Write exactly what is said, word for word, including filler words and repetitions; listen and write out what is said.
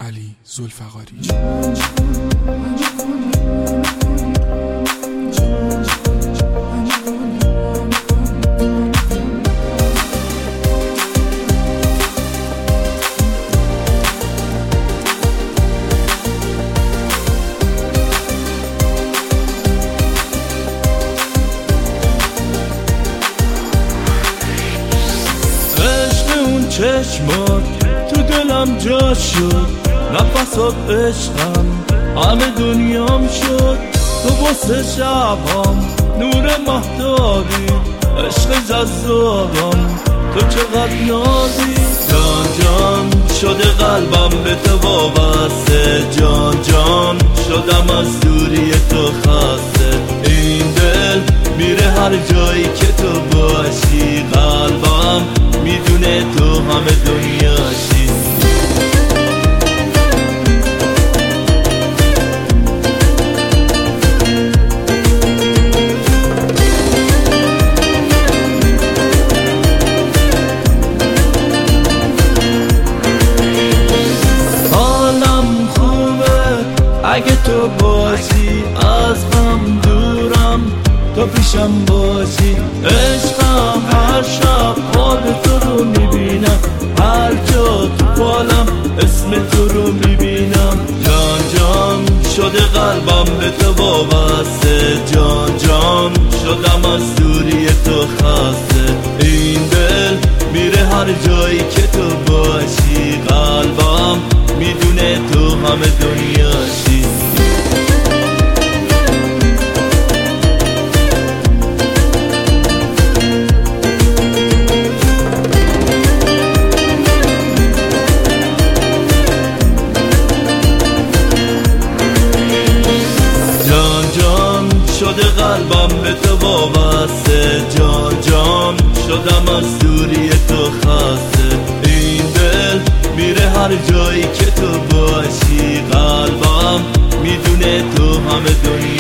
علی ذوالفقاری. چشمات تو دلم جا شد، نفسات عشقم همه دنیام شد. تو واسه شبام نور مهتابی، عشق جذابم تو چقدر نازی. جان جان شده قلبم به تو وابسته، جان جان شدم از دوری تو خسته. این دل میره هر جایی که تو باشی، قلبم میدونه تو همه دنیاشی. حالم خوبه اگه تو باشی، از غم دورم تو پیشم باشی. عشقم هر شب خواب تو رو میبینم، هر جا تو بالم اسم تو رو میبینم. جان جان شده قلبم به تو وابسته، جان جان شدم از دوری تو خسته. این دل میره هر جایی که تو باشی، قلبم میدونه تو همه دنیاشی. شده قلبم به تو وابسته، جان جان شدم از دوری تو خسته. این دل میره هر جایی که تو باشی، قلبم میدونه تو همه دنیا